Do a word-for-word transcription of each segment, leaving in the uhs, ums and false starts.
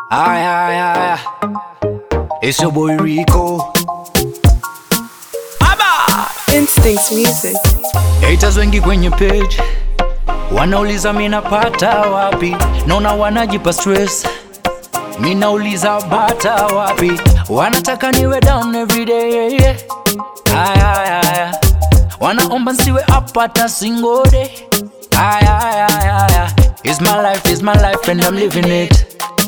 Aye, aye, aye. It's your boy Rico. Aba! Instincts Music. Haters wengi kwenye page wanauliza mina pata wapi, naona wanajipa stress. Mina uliza bata wapi, wanataka niwe down every day. Aye, aye, aye. Wanaomba nsiwe up hata single day. Aye, aye, aye, aye. It's my life, it's my life and I'm living it.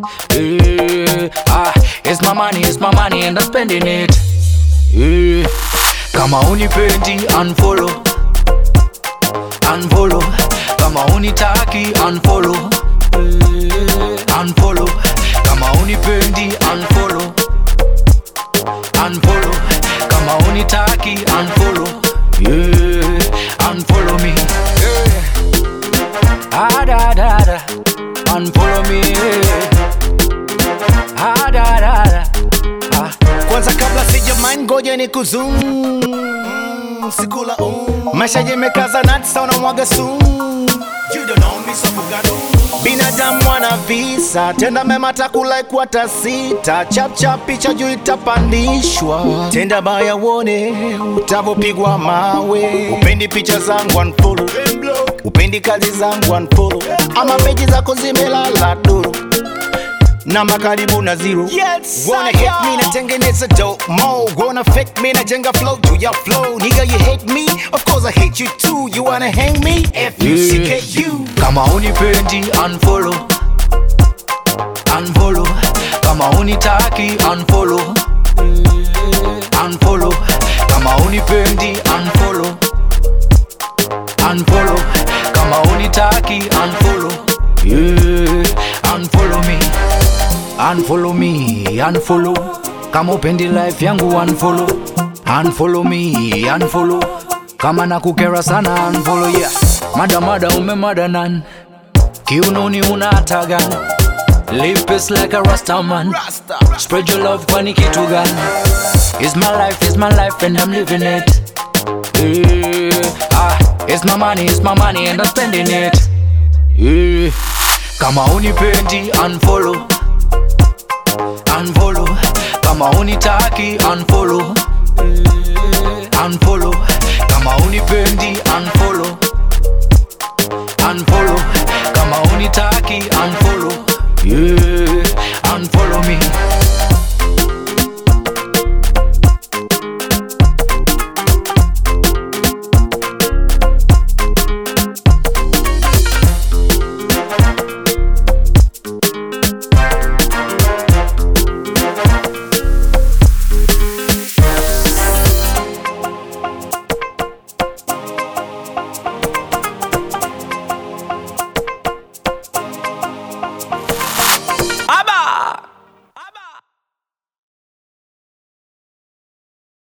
Yeah, ah, it's my money, it's my money and I'm spending it. Yeah. Kama unipendi unfollow, unfollow. Kama unitaki unfollow, yeah. Unfollow. Kama unipendi unfollow, unfollow. Kama unitaki unfollow, yeah. Unfollow me, yeah. Ah da da da, unfollow me, yeah. Ah da da da, ah. Kwanza kabla sija mind ngoja ni kuzoom, mm, sikula um. Maisha yamekaza natsa unamwaga sumu. You don't know me so fugado. Binadamu wana visa, tenda mema takula kwa tasita. Chap chap picha juu itapandishwa. Tenda baya uone utavopigwa mawe. Upendi picha zangu unfollow, upendi kazi zangu unfollow. Ama peji zako zimelala duru, namba karibu na zero. Yes, wanna hate me na tengeneza dope mo. Wanna fake me na jenga flow to your flow. Nigga you hate me, of course I hate you too. You wanna hang me? F U C K U. Kama unipendi unfollow, unfollow. Kama unitaki unfollow, unfollow. Kama unipendi unfollow, unfollow. Kama unitaki unfollow, yeah. Unfollow me, unfollow me, unfollow. Kama upendi life yangu unfollow, unfollow me, unfollow. Kama nakukera sana unfollow, yeah. Mada mada umemada nan, kiunoni unataga. Live peace like a rasta man. Spread your love kwani kitu gani? It's my life, it's my life and I'm living it. Yeah. Ah, it's my money, it's my money and I'm spending it. Yeah. Kama unipendi unfollow, unfollow. Kama unitaki unfollow, unfollow. Kama unipendi unfollow, unfollow. Kama unitaki unfollow, yeah.